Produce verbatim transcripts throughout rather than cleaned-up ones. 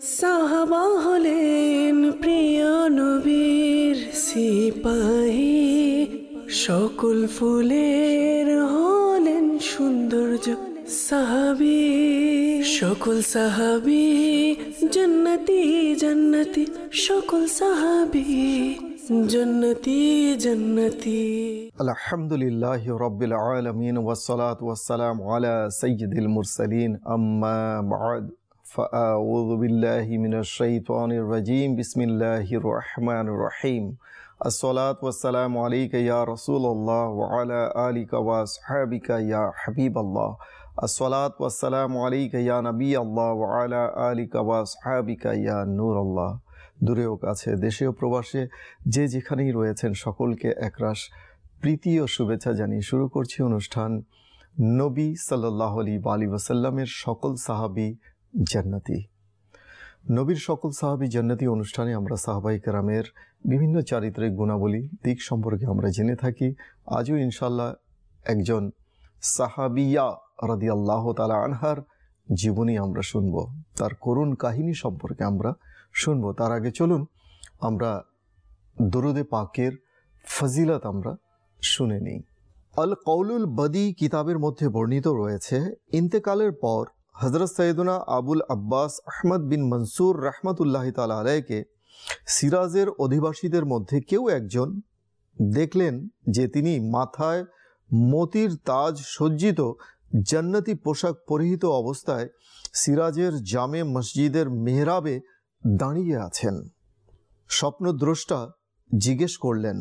সাহাবা হলেন প্রিয় নবীর সিপাহী, সকল ফুলের হলেন সৌন্দর্য সাহাবী। সকল সাহাবী জান্নাতি জান্নাতি, সকল সাহাবী জান্নাতি জান্নাতি। আলহামদুলিল্লাহি রাব্বিল আলামিন ওয়াসসালাতু ওয়াসসালামু আলা সাইয়্যিদিল মুরসালিন, আম্মা বা'দ। ফাআউযু বিল্লাহি মিনাশ শাইতানির রাজীম। বিসমিল্লাহির রহমানির রহিম। আসসালাতু ওয়াসসালামু আলাইকা ইয়া রাসূলুল্লাহ ওয়া আলা আলিকা ওয়া আসহাবিকা ইয়া হাবিবাল্লাহ। আসসালাতু ওয়াসসালামু আলাইকা ইয়া নবিয়াল্লাহ ওয়া আলা আলিকা ওয়া আসহাবিকা ইয়া নূরাল্লাহ। দূরে ও কাছে, দেশে ও প্রবাসে যে যেখানেই রয়েছেন সকলকে একরাশ প্রীতি ও শুভেচ্ছা জানিয়ে শুরু করছি অনুষ্ঠান নবী সাল্লাল্লাহু আলাইহি ওয়াসাল্লামের সকল সাহাবী জান্নাতি। নবীর সকল সাহাবী জান্নাতি অনুষ্ঠানে আমরা সাহাবায়ে কেরামের বিভিন্ন চারিত্রিক গুণাবলী দিক সম্পর্কে আমরা জেনে থাকি। আজও ইনশাল্লাহ একজন সাহাবিয়া রাদিয়াল্লাহু তাআলা আনহার জীবনী আমরা শুনব, তার করুণ কাহিনী সম্পর্কে আমরা শুনব। তার আগে চলুন আমরা দরুদে পাকের ফজিলত আমরা শুনে নিই। আল কওলুল বদী কিতাবের মধ্যে বর্ণিত রয়েছে, ইন্তেকালের পর হযরত সৈয়দনা আবুল আব্বাস আহমদ বিন মনসুর রহমতুল্লাহি তাআলা আলাইহিকে সিরাজের অধিবাসীদের মধ্যে কেউ একজন দেখলেন যে তিনি মাথায় মতির তাজ সজ্জিত জান্নাতি পোশাক পরিহিত অবস্থায় সিরাজের জামে মসজিদের মেহরাবে দাঁড়িয়ে আছেন। স্বপ্নদ্রষ্টা জিজ্ঞেস করলেন,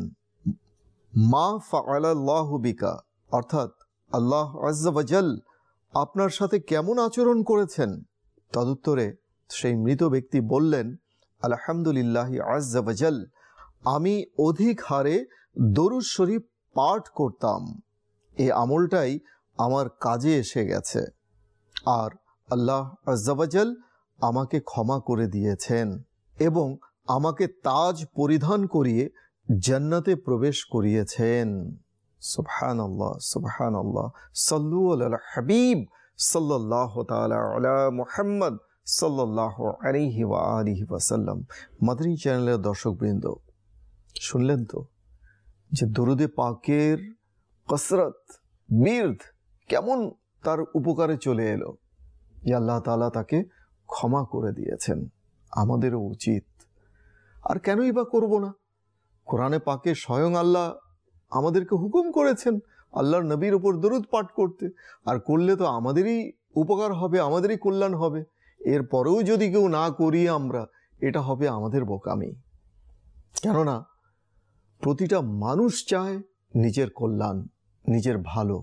মা ফাআলাল্লাহু বিকা, অর্থাৎ আল্লাহ আযজা ওয়া জাল আপনার সাথে কেমন আচরণ করেছেন? তদুত্তরে সেই মৃত ব্যক্তি বললেন, আলহামদুলিল্লাহি আযজা ওয়া জাল, আমি অধিক হারে দরুদ শরীফ পাঠ করতাম, এই আমলটাই আমার কাজে এসে গেছে, আর আল্লাহ আযজা ওয়া জাল আমাকে ক্ষমা করে দিয়েছেন এবং আমাকে তাজ পরিধান করিয়ে জান্নাতে প্রবেশ করিয়েছেন। সুবহানাল্লাহ সুবহানাল্লাহ। সাল্লু আলাল হাবিব সাল্লাল্লাহু তাআলা আলা মুহাম্মদ সাল্লাল্লাহু আলাইহি ওয়া আলিহি ওয়াসাল্লাম। মাদানী চ্যানেলের দর্শকবৃন্দ, শুনলেন তো যে দরুদে পাকের কসরত বীরদ কেমন তার উপকারে চলে এলো, যে আল্লাহ তাআলা তাকে ক্ষমা করে দিয়েছেন। আমাদেরও উচিত, আর কেনই বা করব না? কোরআনে পাকে স্বয়ং আল্লাহ আমাদেরকে হুকুম করেছেন আল্লাহর নবীর উপর দরুদ পাঠ করতে, আর করলে তো আমাদেরই উপকার হবে, আমাদেরই কল্যাণ হবে। এরপরেও যদি কেউ না করি আমরা, এটা হবে আমাদের বোকামি। কেননা প্রতিটা মানুষ চায় নিজের কল্যাণ, নিজের ভালো।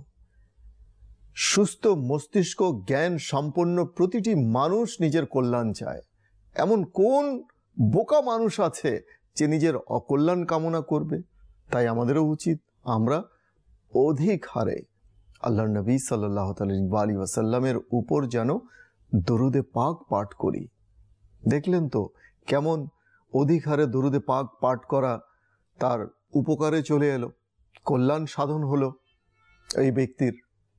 সুস্থ মস্তিষ্ক জ্ঞান সম্পন্ন প্রতিটি মানুষ নিজের কল্যাণ চায়। এমন কোন বোকা মানুষ আছে যে নিজের অকল্যাণ কামনা করবে? তাই আমাদেরও উচিত আমরা অধিক হারে আল্লাহর নবী সাল্লাল্লাহু আলাইহি ওয়াসাল্লামের উপর যেন দরুদে পাক পাঠ করি। দেখলেন তো কেমন অধিক হারে দরুদে পাক পাঠ করা তার উপকারে চলে এলো, কল্যাণ সাধন হলো এই ব্যক্তির।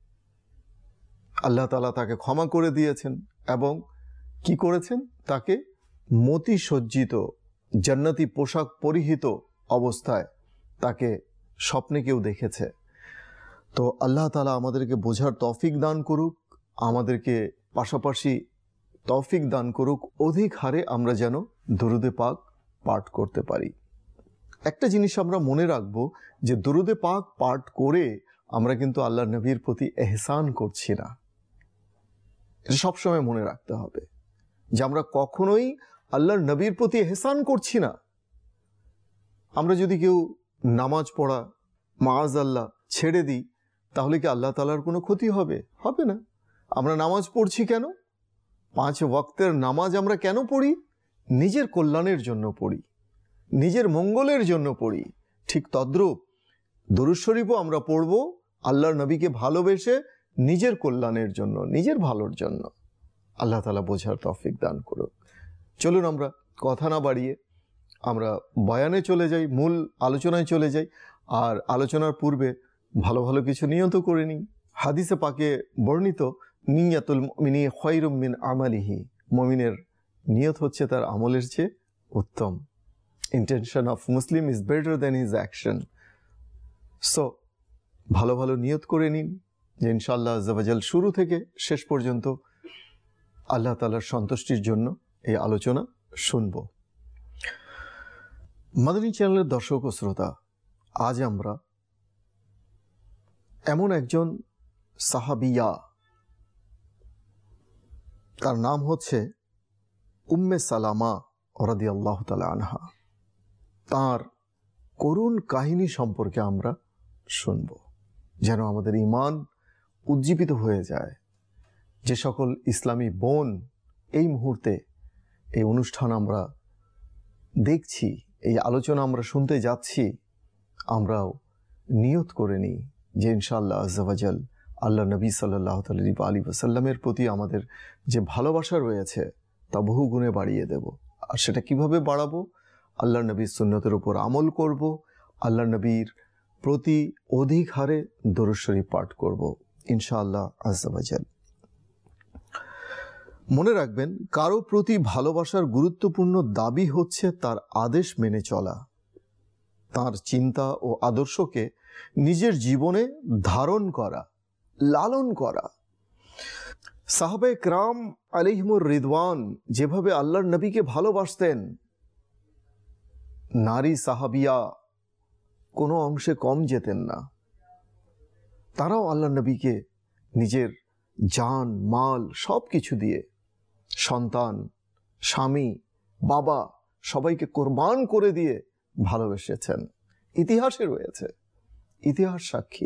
আল্লাহ তাআলা তাকে ক্ষমা করে দিয়েছেন এবং কি করেছেন? তাকে মতি সজ্জিত জান্নাতি পোশাক পরিহিত অবস্থায় তাকে স্বপ্নে কেউ দেখেছে। তো আল্লাহ তাআলা আমাদেরকে বোঝার তৌফিক দান করুক, আমাদেরকে পাশাপাশি তৌফিক দান করুক অধিক হারে আমরা যেন দরুদে পাক পাঠ করতে পারি। একটা জিনিস আমরা মনে রাখব যে দরুদে পাক পাঠ করে আমরা কিন্তু আল্লাহর নবীর প্রতি এহসান করছি না। এটা সবসময় মনে রাখতে হবে যে আমরা কখনোই আল্লাহর নবীর প্রতি এহসান করছি না। আমরা যদি কেউ নামাজ পড়া মাআযাল্লাহ ছেড়ে দিই, তাহলে কি আল্লাহ তাআলার কোনো ক্ষতি হবে? হবে না। আমরা নামাজ পড়ছি কেন? পাঁচ ওয়াক্তের নামাজ আমরা কেন পড়ি? নিজের কল্যাণের জন্য পড়ি, নিজের মঙ্গলের জন্য পড়ি। ঠিক তদ্রূপ দরুদ শরীফও আমরা পড়ব আল্লাহর নবীকে ভালোবেসে নিজের কল্যাণের জন্য, নিজের ভালোর জন্য। আল্লাহ তাআলা বোঝার তৌফিক দান করুক। চলুন আমরা কথা না বাড়িয়ে আমরা বয়ানে চলে যাই, মূল আলোচনায় চলে যাই। আর আলোচনার পূর্বে ভালো ভালো কিছু নিয়ত করে নিই। হাদিসে পাকে বর্ণিত, নিয়াতুল মুমিনি খায়রুম মিন আমালিহি, মুমিনের নিয়ত হচ্ছে তার আমলের চেয়ে উত্তম। Intention of Muslim is better than his action. So ভালো ভালো নিয়ত করে নিন যে ইনশাআল্লাহ আজ্জা ওয়া জাল শুরু থেকে শেষ পর্যন্ত আল্লাহ তাআলার সন্তুষ্টির জন্য এই আলোচনা শুনব। মাদানী চ্যানেলের দর্শক ও শ্রোতা, আজ আমরা এমন একজন সাহাবিয়া, তার নাম হচ্ছে উম্মে সালামা রাদিয়াল্লাহু তাআলা আনহা, তার করুণ কাহিনী সম্পর্কে আমরা শুনব, যেন আমাদের ঈমান উজ্জীবিত হয়ে যায়। যে সকল ইসলামী বোন এই মুহূর্তে এই অনুষ্ঠান আমরা দেখছি, এই আলোচনা আমরা শুনতে যাচ্ছি, আমরাও নিয়ত করে নিই যে ইনশাআল্লাহ আজ্জা ওয়া জাল আল্লাহ নবী সাল্লাল্লাহু আলাইহি ওয়াসাল্লামের প্রতি আমাদের যে ভালোবাসা রয়েছে তা বহু গুণে বাড়িয়ে দেব। আর সেটা কিভাবে বাড়াবো? আল্লাহ নবীর সুন্নতের উপর আমল করব, আল্লাহ নবীর প্রতি অধিক হারে দরুদ শরীফ পাঠ করব ইনশাআল্লাহ আজ্জা ওয়া জাল। মনে রাখবেন, কারো প্রতি ভালোবাসার গুরুত্বপূর্ণ দাবি হচ্ছে তার আদেশ মেনে চলা, তার চিন্তা ও আদর্শকে নিজের জীবনে ধারণ করা, লালন করা। সাহাবায়ে কেরাম আলাইহিমুর রিদওয়ান যেভাবে আল্লাহর নবীকে ভালোবাসতেন, নারী সাহাবিয়া কোনো অংশে কম যেতেন না। তারাও আল্লাহর নবীকে নিজের জান মাল সব কিছু দিয়ে, সন্তান, স্বামী, বাবা সবাইকে কোরবান করে দিয়ে ভালোবেসেছেন। ইতিহাসে রয়েছে, ইতিহাস সাক্ষী।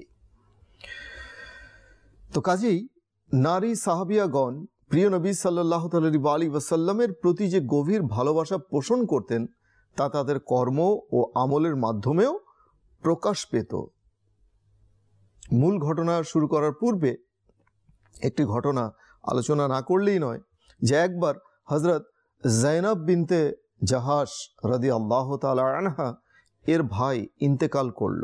তো কাজেই নারী সাহাবিয়াগণ প্রিয় নবী সাল্লাল্লাহু আলাইহি ওয়াসাল্লামের প্রতি যে গভীর ভালোবাসা পোষণ করতেন তা তাদের কর্ম ও আমলের মাধ্যমেও প্রকাশ পেত। মূল ঘটনা শুরু করার পূর্বে একটি ঘটনা আলোচনা না করলেই নয়, যে একবার হযরত যায়েনব বিনতে জাহাশ রাদিয়াল্লাহু তাআলা আনহা এর ভাই ইন্তেকাল করল।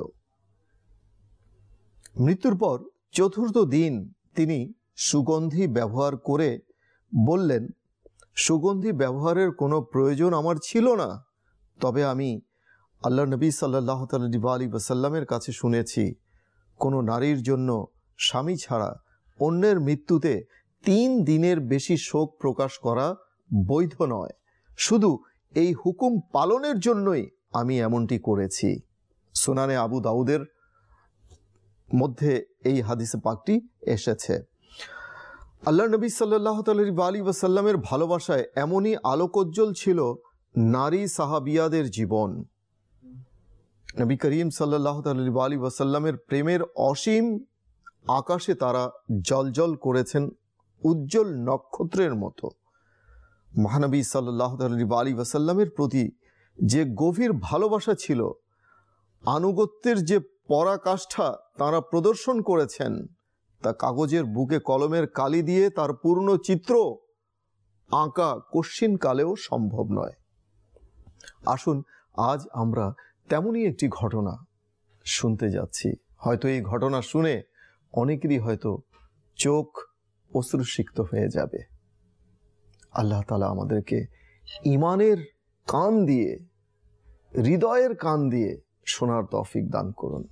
মৃত্যুর পর চতুর্থ দিন তিনি সুগন্ধি ব্যবহার করে বললেন, সুগন্ধি ব্যবহারের কোনো প্রয়োজন আমার ছিল না, তবে আমি আল্লাহ নবী সাল্লাল্লাহু আলাইহি ওয়াসাল্লামের কাছে শুনেছি কোনো নারীর জন্য স্বামী ছাড়া অন্যের মৃত্যুতে তিন দিনের বেশি শোক প্রকাশ করা বৈধ নয়, শুধু এই হুকুম পালনের জন্যই আমি এমনটি করেছি। সুনানে আবু দাউদের মধ্যে এই হাদিসে পাকটি এসেছে। আল্লাহ নবী সাল্লাল্লাহু আলাইহি ওয়াসাল্লামের ভালোবাসায় এমনই আলোকোজ্জ্বল ছিল নারী সাহাবিয়াদের জীবন। নবী করিম সাল্লাল্লাহু আলাইহি ওয়াসাল্লামের প্রেমের অসীম আকাশে তারা জ্বলজ্বল করেছেন উজ্জ্বল নক্ষত্রের মতো। মহানবী সাল্লাল্লাহু আলাইহি ওয়াসাল্লামের প্রতি যে গভীর ভালোবাসা ছিল, আনুগত্যের যে পরাকাষ্ঠা তারা প্রদর্শন করেছেন, তা কাগজের বুকে কলমের কালি দিয়ে তার পূর্ণ চিত্র আঁকা কশ্চিন কালেও সম্ভব নয়। আসুন আজ আমরা তেমনই একটি ঘটনা শুনতে যাচ্ছি। হয়তো এই ঘটনা শুনে অনেকেরই হয়তো চোখ অশ্রুসিক্ত হয়ে যাবে। আল্লাহ তাআলা আমাদেরকে ঈমানের কান দিয়ে, হৃদয়ের কান দিয়ে শোনার তৌফিক দান করুন।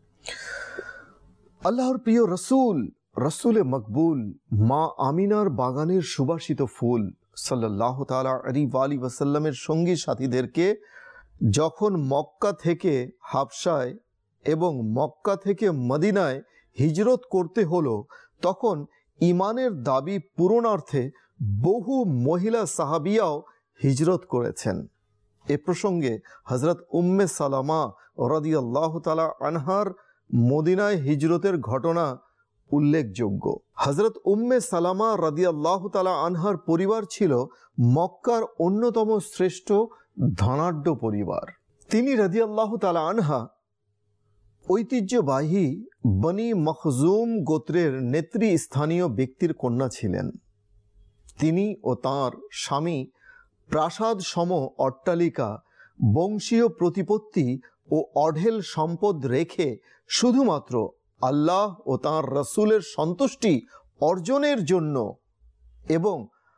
আল্লাহর প্রিয় রসুল, রসুলে মকবুল, মা আমিনার বাগানের সুবাসিত ফুল সাল্লাল্লাহু তাআলা আলাইহি ওয়াসাল্লামের সঙ্গী সাথীদেরকে যখন মক্কা থেকে হাবশায় এবং মক্কা থেকে মদিনায় হিজরত করতে হলো, তখন ঈমানের দাবি পূরণার্থে বহু মহিলা সাহাবিয়াও হিজরত করেছেন। এ প্রসঙ্গে হযরত উম্মে সালামা রাদিয়াল্লাহু তাআলা আনহার মদিনায় হিজরতের ঘটনা উল্লেখযোগ্য। হযরত উম্মে সালামা রাদিয়াল্লাহু তাআলা আনহার পরিবার ছিল মক্কার অন্যতম শ্রেষ্ঠ ধনাঢ্য পরিবার। তিনি রাদিয়াল্লাহু তাআলা আনহা ঐতিহ্যবাহী বনি মখজুম গোত্রের নেতৃস্থানীয় ব্যক্তির কন্যা ছিলেন। তিনি ও তাঁর স্বামী প্রাসাদ সম অট্টালিকা, বংশীয় প্রতিপত্তি ও অঢেল সম্পদ রেখে শুধুমাত্র আল্লাহ ও তাঁর রসুলের সন্তুষ্টি অর্জনের জন্য এবং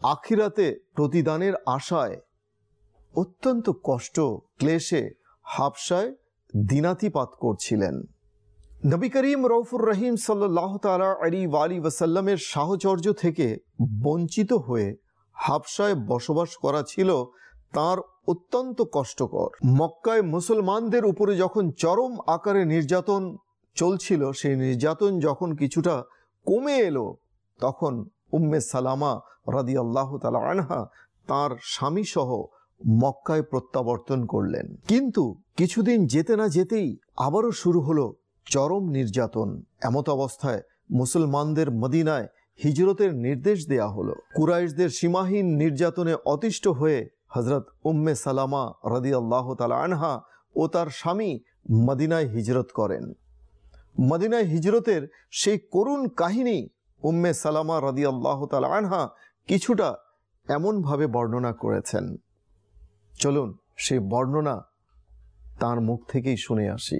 আখিরাতে প্রতিদানের আশায় অত্যন্ত কষ্ট ক্লেশে হাবশায় দিনাতিপাত করছিলেন। নবী করিম রউফুর রহিম সাল্লাল্লাহু তাআলা আলাইহি ওয়া আলিহি ওয়াসাল্লামের সাহচর্য থেকে বঞ্চিত হয়ে হাবশায় বসবাস করা ছিল তার অত্যন্ত কষ্টকর। মক্কায় মুসলমানদের উপরে যখন চরম আকারে নির্যাতন চলছিল, সেই নির্যাতন যখন কিছুটা কমে এলো, তখন উম্মে সালামা রাদিয়াল্লাহু তাআলা আনহা তার স্বামী সহ মক্কায় প্রত্যাবর্তন করলেন। কিন্তু কিছুদিন যেতে না যেতেই আবারও শুরু হলো চরম নির্যাতন। এমত অবস্থায় মুসলমানদের মদিনায় হিজরতের নির্দেশ দেয়া হলো। কুরাইশদের সীমাহীন নির্যাতনে অতিষ্ঠ হয়ে হযরত উম্মে সালামা রাদিয়াল্লাহু তাআলা আনহা ও তার স্বামী মদিনায় হিজরত করেন। মদিনায় হিজরতের সেই করুণ কাহিনী উম্মে সালামা রাদিয়াল্লাহু তাআলা আনহা কিছুটা এমনভাবে বর্ণনা করেছেন। চলুন সেই বর্ণনা তার মুখ থেকেই শুনে আসি।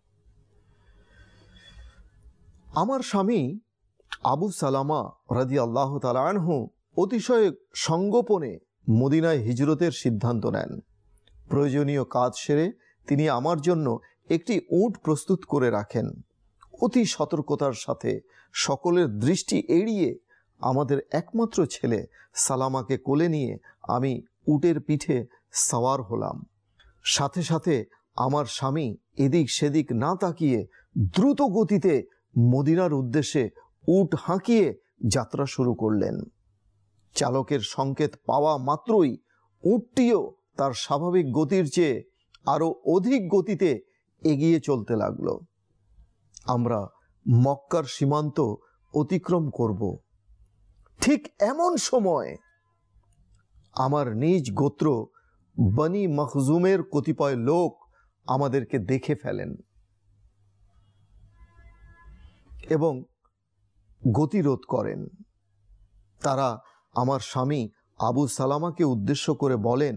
আমার স্বামী আবু সালামা রাদিয়াল্লাহু তাআলা আনহু অতিশয় সঙ্গোপনে মদিনায় হিজরতের সিদ্ধান্ত নেন। প্রয়োজনীয় কাজ সেরে তিনি আমার জন্য একটি উট প্রস্তুত করে রাখেন। অতি সতর্কতার সাথে সকলের দৃষ্টি এড়িয়ে আমাদের একমাত্র ছেলে সালামাকে কোলে নিয়ে আমি উটের পিঠে সওয়ার হলাম। সাথে সাথে আমার স্বামী এদিক সেদিক না তাকিয়ে দ্রুত গতিতে মদিনার উদ্দেশ্যে উট হাঁকিয়ে যাত্রা শুরু করলেন। চালকের সংকেত পাওয়া মাত্রই উটটিও তার স্বাভাবিক গতির চেয়ে আরো অধিক গতিতে এগিয়ে চলতে লাগলো। আমরা মক্কার সীমান্ত অতিক্রম করব। ঠিক এমন সময় আমার নিজ গোত্র বনি মখজুমের কতিপয় লোক আমাদেরকে দেখে ফেলেন এবং গতিরোধ করেন। তারা আমার স্বামী আবু সালামাকে উদ্দেশ্য করে বলেন,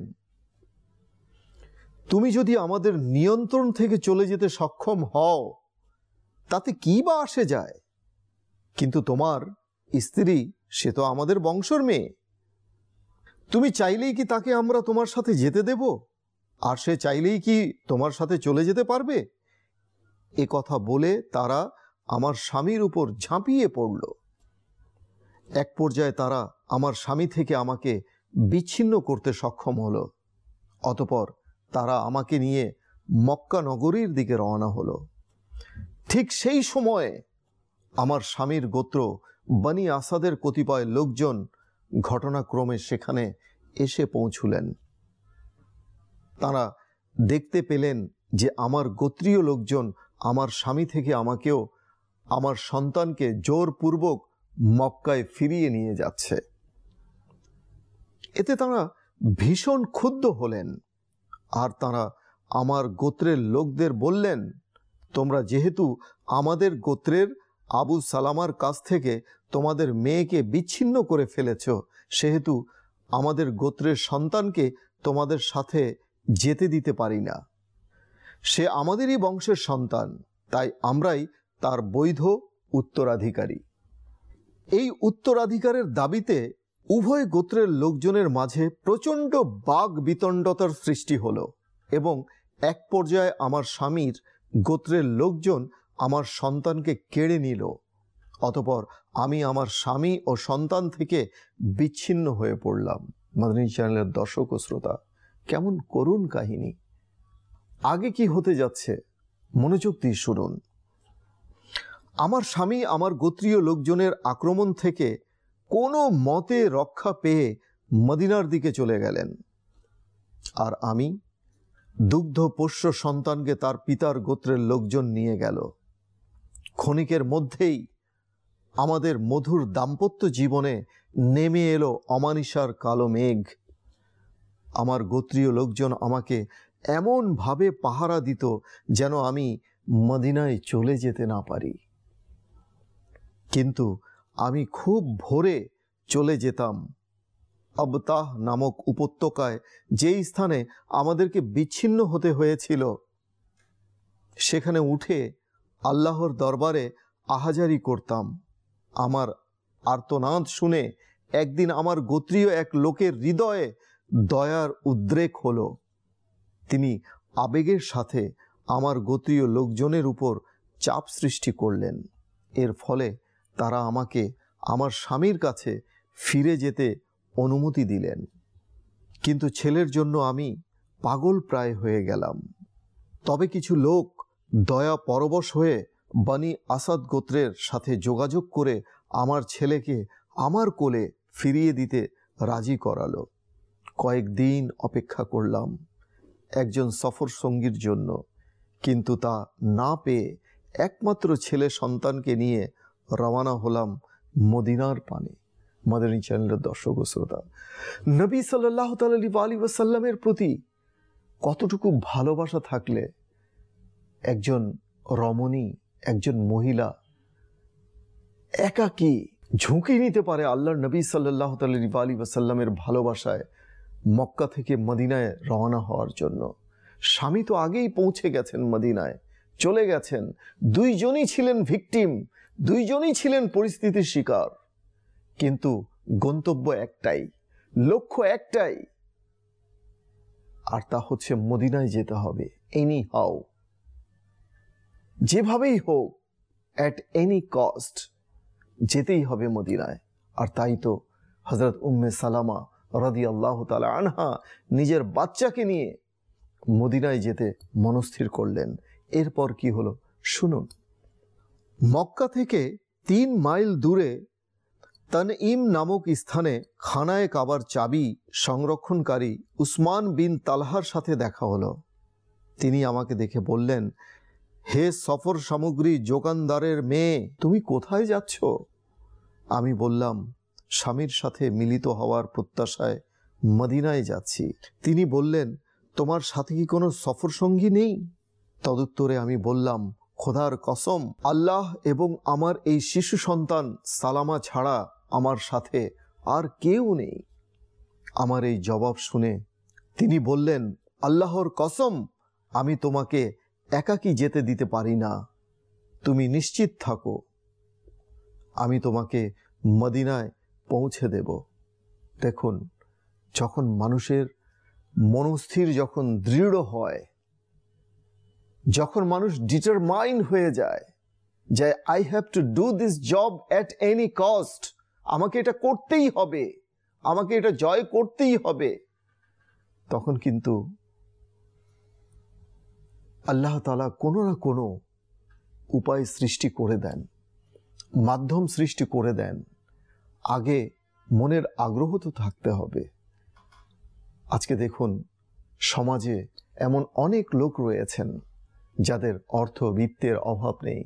তুমি যদি আমাদের নিয়ন্ত্রণ থেকে চলে যেতে সক্ষম হও তাতে কি বা আসে যায়, কিন্তু তোমার স্ত্রী সে তো আমাদের বংশর মেয়ে, তুমি চাইলেই কি তাকে আমরা তোমার সাথে যেতে দেব? আর সে চাইলেই কি তোমার সাথে চলে যেতে পারবে? এ কথা বলে তারা আমার স্বামীর উপর ঝাঁপিয়ে পড়ল। এক পর্যায়ে তারা আমার স্বামী থেকে আমাকে বিচ্ছিন্ন করতে সক্ষম হলো। অতঃপর তারা আমাকে নিয়ে মক্কা নগরীর দিকে রওনা হলো। ঠিক সেই সময়ে আমার স্বামীর গোত্র বনি আসাদের কতিপয় লোকজন ঘটনাক্রমে সেখানে এসে পৌঁছলেন। তারা দেখতে পেলেন যে আমার গোত্রীয় লোকজন আমার স্বামী থেকে আমাকেও আমার সন্তানকে জোরপূর্বক মক্কায় ফিরিয়ে নিয়ে যাচ্ছে। এতে তারা ভীষণ ক্ষুব্ধ হলেন। আর তারা আমার গোত্রের লোকদের বললেন, তোমরা যেহেতু আমাদের গোত্রের আবু সালামার কাছ থেকে তোমাদের মেয়েকে বিচ্ছিন্ন করে ফেলেছ, সেহেতু আমাদের গোত্রের সন্তানকে তোমাদের সাথে যেতে দিতে পারি না। সে আমাদেরই বংশের সন্তান, তাই আমরাই তার বৈধ উত্তরাধিকারী। এই উত্তরাধিকারের দাবিতে উভয় গোত্রের লোকজনের মাঝে প্রচণ্ড বাগ বিতণ্ডতার সৃষ্টি হলো এবং এক পর্যায়ে আমার স্বামীর গোত্রের লোকজন আমার সন্তানকে কেড়ে নিল। অতঃপর আমি আমার স্বামী ও সন্তান থেকে বিচ্ছিন্ন হয়ে পড়লাম। মাদানী চ্যানেলের দর্শক ও শ্রোতা, কেমন করুণ কাহিনী। আগে কি হতে যাচ্ছে মনোযোগ দিয়ে শুনুন। আমার স্বামী আমার গোত্রীয় লোকজনের আক্রমণ থেকে কোনো মতে রক্ষা পেয়ে মদিনার দিকে চলে গেলেন, আর আমি দুগ্ধ পোষ্য সন্তানকে তার পিতার গোত্রের লোকজন নিয়ে গেল। ক্ষণিকের মধ্যেই আমাদের মধুর দাম্পত্য জীবনে নেমে এলো অমানিসার কালো মেঘ। আমার গোত্রীয় লোকজন আমাকে এমনভাবে পাহারা দিত যেন আমি মদিনায় চলে যেতে না পারি। কিন্তু আমি খুব ভোরে চলে যেতাম আবতাহ নামক উপত্যকায়, যেই স্থানে আমাদেরকে বিচ্ছিন্ন হতে হয়েছিল। সেখানে উঠে আল্লাহর দরবারে আহাজারি করতাম। আমার আর্তনাদ শুনে একদিন আমার গোত্রীয় এক লোকের হৃদয়ে দয়ার উদ্রেক হলো। তিনি আবেগের সাথে আমার গোত্রীয় লোকজনের উপর চাপ সৃষ্টি করলেন। এর ফলে তারা আমাকে আমার স্বামীর কাছে ফিরে যেতে অনুমতি দিলেন। কিন্তু ছেলের জন্য আমি পাগল প্রায় হয়ে গেলাম। তবে কিছু লোক দয়া পরবশ হয়ে বনি আসাদ গোত্রের সাথে যোগাযোগ করে আমার ছেলেকে আমার কোলে ফিরিয়ে দিতে রাজি করালো। কয়েকদিন অপেক্ষা করলাম একজন সফর সঙ্গীর জন্য, কিন্তু তা না পেয়ে একমাত্র ছেলে সন্তানকে নিয়ে রওনা হলাম মদিনার পানে। মাদানী চ্যানেলের দর্শক ও শ্রোতা, নবী সাল্লাল্লাহু আলাইহি ওয়াসাল্লামের প্রতি কতটুকু ভালোবাসা থাকলে একজন রমণী, একজন মহিলা একাকী ঝুঁকি নিতে পারে আল্লাহর নবী সাল্লাল্লাহু আলাইহি ওয়াসাল্লামের ভালোবাসায় মক্কা থেকে মদিনায় রওনা হওয়ার জন্য। স্বামী তো আগেই পৌঁছে গেছেন মদিনায়, চলে গেছেন। দুইজনই ছিলেন ভিকটিম, দুইজনই ছিলেন পরিস্থিতির শিকার, কিন্তু গন্তব্য একটাই, লক্ষ্য একটাই, আর তা হচ্ছে মদিনায় যেতে হবে। এনি হাউ, যেভাবেই হোক, অ্যাট এনি কস্ট যেতেই হবে মদিনায়। আর তাই তো হযরত উম্মে সালামা রাদিয়াল্লাহু তাআলা আনহা নিজের বাচ্চাকে নিয়ে মদিনায় যেতে মনস্থির করলেন। এরপর কি হলো শুনুন। মক্কা থেকে তিন মাইল দূরে তানঈম নামক স্থানে খানায়ে কাবার চাবি সংরক্ষণকারী উসমান বিন তালহার সাথে দেখা হলো। তিনি আমাকে দেখে বললেন, হে সফর সামগ্রী যোগানদারের মেয়ে, তুমি কোথায় যাচ্ছ? আমি বললাম, স্বামীর সাথে মিলিত হওয়ার প্রত্যাশায় মদিনায় যাচ্ছি। তিনি বললেন, তোমার সাথে কি কোনো সফর সঙ্গী নেই? তদুত্তরে আমি বললাম, খোদার কসম, আল্লাহ এবং আমার এই শিশু সন্তান সালামা ছাড়া আমার সাথে আর কেউ নেই। আমার এই জবাব শুনে তিনি বললেন, আল্লাহর কসম, আমি তোমাকে একাকী যেতে দিতে পারি না। তুমি নিশ্চিত থাকো, আমি তোমাকে মদিনায় পৌঁছে দেব। দেখুন, যখন মানুষের মনস্থির যখন দৃঢ় হয়, যখন মানুষ ডিটারমাইন হয়ে যায় যে I have to do this job at any cost, আমাকে এটা করতেই হবে, আমাকে এটা জয় করতেই হবে, তখন কিন্তু আল্লাহ তাআলা কোনো না কোনো উপায় সৃষ্টি করে দেন, মাধ্যম সৃষ্টি করে দেন। আগে মনের আগ্রহ তো থাকতে হবে। আজকে দেখুন, সমাজে এমন অনেক লোক রয়েছেন যাদের অর্থ বিত্তের অভাব নেই।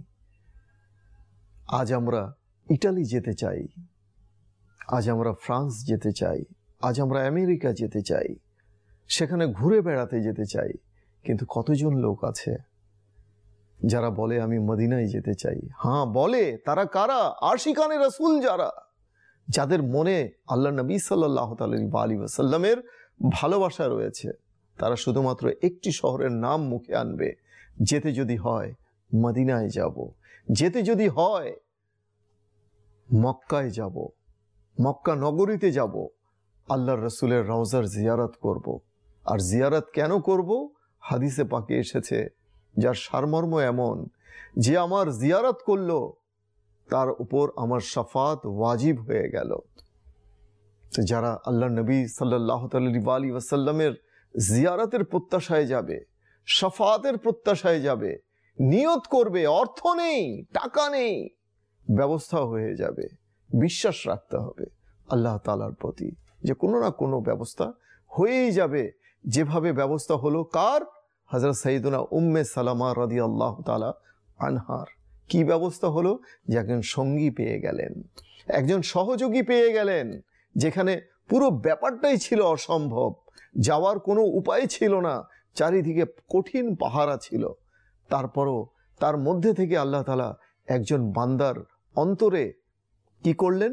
আজ আমরা ইটালি যেতে চাই, আজ আমরা ফ্রান্স যেতে চাই, আজ আমরা আমেরিকা যেতে চাই, সেখানে ঘুরে বেড়াতে যেতে চাই, কিন্তু কতজন লোক আছে যারা বলে আমি মদিনায় যেতে চাই? হ্যাঁ বলে, তারা কারা? আশিকানে রাসূল যারা, যাদের মনে আল্লাহ নবী সাল্লাল্লাহু আলাইহি ওয়াসাল্লামের ভালোবাসা রয়েছে, তারা শুধুমাত্র একটি শহরের নাম মুখে আনবে, যেতে যদি হয় মদিনায় যাব, যেতে যদি হয় মক্কায় যাব, মক্কা নগরীতে যাব, আল্লাহর রাসূলের রওজার জিয়ারত করব। আর জিয়ারত কেন করব? হাদিসে পাকে এসেছে, যার সারমর্ম এমন যে আমার জিয়ারত করলো তার উপর আমার শাফাত ওয়াজিব হয়ে গেল। যারা আল্লাহ নবী সাল্লাল্লাহু আলাইহি ওয়াসাল্লামের জিয়ারতের প্রত্যাশায় যাবে, শাফাতের প্রত্যাশায় যাবে, নিয়ত করবে, অর্থ নেই, টাকা নেই, ব্যবস্থা হয়ে যাবে। বিশ্বাস রাখতে হবে আল্লাহ তাআলার প্রতি যে কোনো না কোনো ব্যবস্থা হয়েই যাবে। যেভাবে ব্যবস্থা হলো কার? হযরত সাইয়্যিদুনা উম্মে সালামা রাদিয়াল্লাহু তাআলা আনহার। কি ব্যবস্থা হলো? যে একজন সঙ্গী পেয়ে গেলেন, একজন সহযোগী পেয়ে গেলেন, যেখানে পুরো ব্যাপারটাই ছিল অসম্ভব, যাওয়ার কোনো উপায় ছিল না, চারিদিকে কঠিন পাহারা ছিল। তারপরও তার মধ্যে থেকে আল্লাহ তাআলা একজন বান্দার অন্তরে কি করলেন?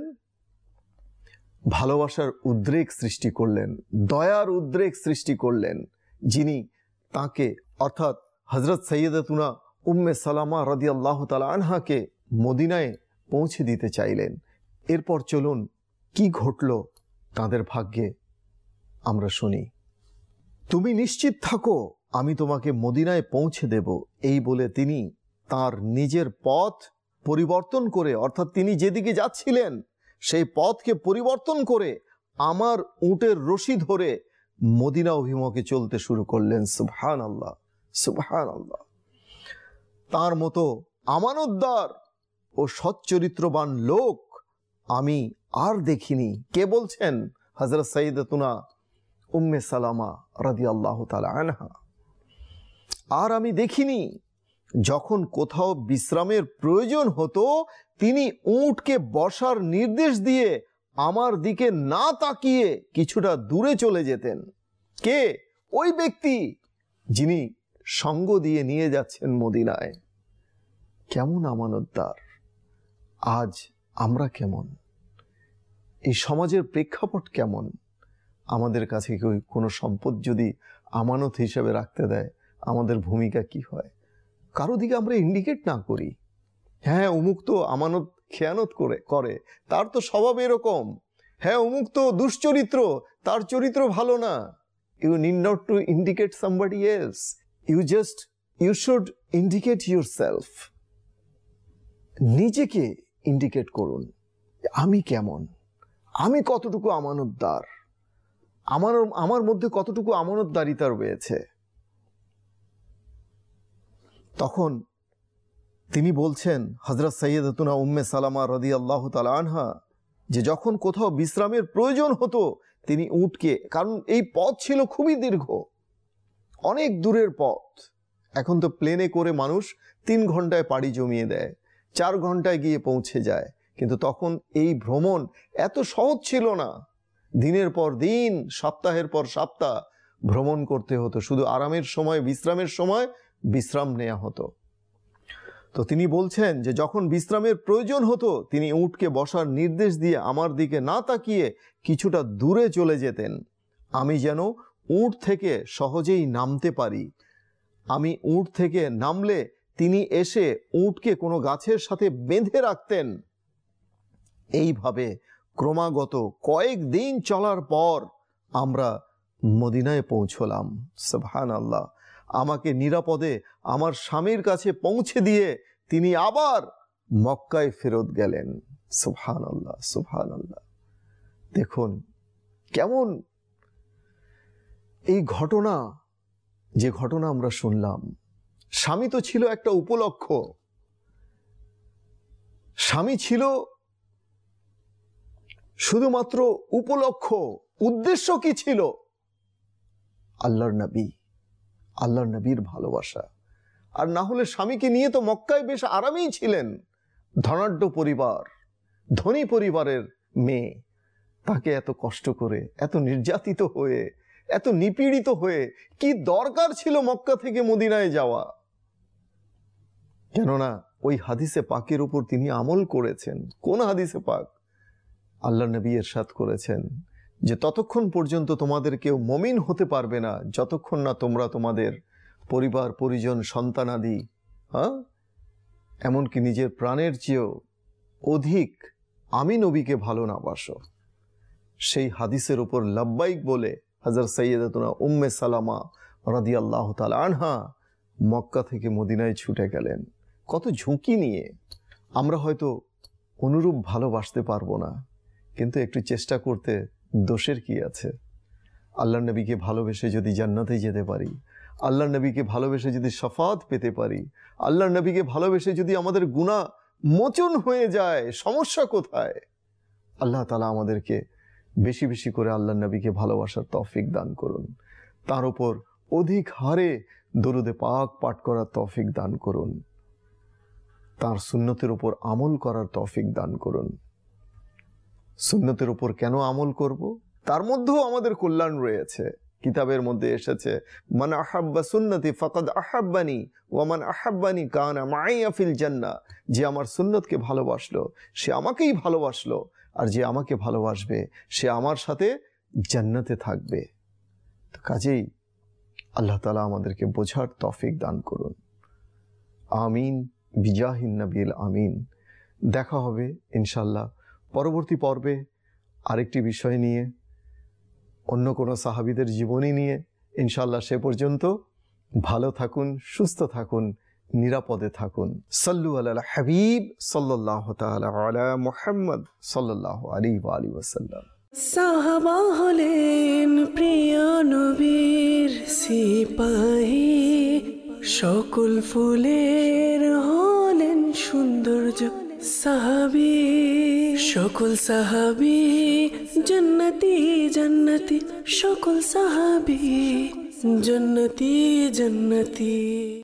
ভালোবাসার উদ্রেক সৃষ্টি করলেন, দয়ার উদ্রেক সৃষ্টি করলেন, যিনি তাকে অর্থাৎ হযরত সাইয়্যিদাতুনা উম্মে সালামা রাদিয়াল্লাহু তাআলা আনহাকে মদিনায় পৌঁছে দিতে চাইলেন। এরপর চলুন কি ঘটল তাদের ভাগ্যে আমরা শুনি। তুমি নিশ্চিত থাকো, আমি তোমাকে মদিনায় পৌঁছে দেব। এই বলে তিনি তার নিজের পথ পরিবর্তন করে, অর্থাৎ তিনি যেদিকে যাচ্ছিলেন সেই পথকে পরিবর্তন করে আমার উটের রশি ধরে মদিনা অভিমুখে চলতে শুরু করলেন। সুবহানাল্লাহ, সুবহানাল্লাহ। তার মতো আমানতদার ও সচ্চরিত্রবান লোক আমি আর দেখিনি। কে বলছেন? হযরত সাইয়্যিদাতুনা উম্মে সালামা রাদিয়াল্লাহু তাআলা আনহা। আর আমি দেখিনি, যখন কোথাও বিশ্রামের প্রয়োজন হতো তিনি উটকে বসার নির্দেশ দিয়ে আমার দিকে না তাকিয়ে কিছুটা দূরে চলে যেতেন। কে? ওই ব্যক্তি যিনি সঙ্গ দিয়ে নিয়ে যাচ্ছেন মদিনায়। কেমন আমানতদার! আজ আমরা কেমন? এই সমাজের প্রেক্ষাপট কেমন? আমাদের কাছে কোনো সম্পদ যদি আমানত হিসেবে রাখতে দেয়, আমাদের ভূমিকা কি হয়? কারো দিকে আমরা ইন্ডিকেট না করি, হ্যাঁ অমুক তো আমানত খেয়ানত করে করে তার তো স্বভাব এরকম, হ্যাঁ অমুক তো দুশ্চরিত্র, তার চরিত্র ভালো না। You need not to indicate somebody else, you just you should indicate yourself. নিজেকে ইন্ডিকেট করুন, আমি কেমন, আমি কতটুকু আমানতদার, আমার আমার মধ্যে কতটুকু আমানতদারিতা রয়েছে। তখন তিনি বলছেন হযরত সাইয়্যিদাতুনা উম্মে সালামা রাদিয়াল্লাহু তাআলা আনহা, যে যখন কোথাও বিশ্রামের প্রয়োজন হতো তিনি উটকে, কারণ এই পথ ছিল খুবই দীর্ঘ, অনেক দূরের পথ। এখন তো প্লেনে করে মানুষ তিন ঘন্টায় পাড়ি জমিয়ে দেয়, চার ঘন্টায় গিয়ে পৌঁছে যায়, কিন্তু তখন এই ভ্রমণ এত সহজ ছিল না। দিনের পর দিন, সপ্তাহের পর সপ্তাহ ভ্রমণ করতে হতো, শুধু আরামের সময়, বিশ্রামের সময় বিশ্রাম নেওয়া হতো। তো তিনি বলছেন যে যখন বিশ্রামের প্রয়োজন হতো তিনি উটকে বসার নির্দেশ দিয়ে আমার দিকে না তাকিয়ে কিছুটা দূরে চলে যেতেন, আমি যেন উট থেকে সহজেই নামতে পারি। আমি উট থেকে নামলে তিনি এসে উটকে কোনো গাছের সাথে বেঁধে রাখতেন। এইভাবে ক্রমাগত কয়েক দিন চলার পর আমরা মদিনায় পৌঁছলাম। সুবহানাল্লাহ। আমাকে নিরাপদে আমার স্বামীর কাছে পৌঁছে দিয়ে তিনি আবার মক্কায় ফেরত গেলেন। সুবহানাল্লাহ, সুবহানাল্লাহ। দেখুন কেমন এই ঘটনা, যে ঘটনা আমরা শুনলাম, স্বামী তো ছিল একটা উপলক্ষ, স্বামী ছিল শুধুমাত্র উপলক্ষ। উদ্দেশ্য কি ছিল? আল্লাহর নবী, আল্লাহর নবীর ভালোবাসা। আর না হলে স্বামীকে নিয়ে তো মক্কায় বেশ আরামেই ছিলেন। ধনাঢ্য পরিবার, ধনী পরিবারের মেয়ে, তাকে এত কষ্ট করে, এত নির্যাতিত হয়ে, এত নিপীড়িত হয়ে কি দরকার ছিল মক্কা থেকে মদিনায় যাওয়া? কেননা ওই হাদিসে পাকের উপর তিনি আমল করেছেন। কোন হাদিসে পাক? আল্লাহর নবী ইরশাদ করেছেন যে ততক্ষণ পর্যন্ত তোমাদের কেউ মুমিন হতে পারবে না যতক্ষণ না তোমরা তোমাদের পরিবার পরিজন সন্তানাদি, হ্যাঁ এমনকি নিজের প্রাণের চেয়েও অধিক আমি নবীকে ভালো না বাসো। সেই হাদিসের উপর লাব্বাইক বলে হযরত সাইয়্যিদাতুনা উম্মে সালামা রাদিয়াল্লাহু তাআলা আনহা মক্কা থেকে মদিনায় ছুটে গেলেন। কত ঝুঁকি নিয়ে! আমরা হয়তো অনুরূপ ভালোবাসতে পারবো না, কিন্তু একটু চেষ্টা করতে দোষের কি আছে? আল্লাহর নবীকে ভালোবেসে যদি জান্নাতে যেতে পারি, আল্লাহর নবীকে ভালোবেসে যদি শাফাত পেতে পারি, আল্লাহর নবীকে ভালোবেসে যদি আমাদের গুনাহ মোচন হয়ে যায়, সমস্যা কোথায়? আল্লাহ তাআলা আমাদেরকে বেশি বেশি করে আল্লাহর নবীকে ভালোবাসার তৌফিক দান করুন। তার উপর অধিক হারে দরুদে পাক পাঠ করার তৌফিক দান করুন। তার সুন্নতের উপর আমল করার তৌফিক দান করুন। সুন্নতের উপর কেন আমল করব? তার মধ্যেও আমাদের কল্যাণ রয়েছে। কিতাবের মধ্যে এসেছে, মান আহাব্বা সুন্নতি ফাকাদ আহাব্বানি ওয়া মান আহাব্বানি কানা মাইয়া ফিল জান্নাহ। যে আমার সুন্নতকে ভালোবাসলো সে আমাকেই ভালোবাসলো, আর যে আমাকে ভালোবাসবে সে আমার সাথে জান্নাতে থাকবে। তো কাজেই আল্লাহ তাআলা আমাদেরকে বোঝার তৌফিক দান করুন। আমিন বিজাহিন নবীল আমিন। দেখা হবে ইনশাল্লাহ পরবর্তী পর্বে। আরেকটি বিষয় নিয়ে, অন্য কোনো সাহাবীদের জীবনী নিয়ে। ইনশাআল্লাহ সে পর্যন্ত ভালো থাকুন, সুস্থ থাকুন, নিরাপদে থাকুন। সাল্লু আলা হাবিব সাল্লাল্লাহু তাআলা আলা মুহাম্মদ সাল্লাল্লাহু আলাইহি ওয়া আলিহি ওয়াসাল্লাম। সাহাবা হলেন প্রিয় নবীর সিপাহী, সকল ফুলের হলেন সৌন্দর্য সাহাবী। সকল সাহাবী জান্নাতি জান্নাতি, সকল সাহাবী জান্নাতি জান্নাতি।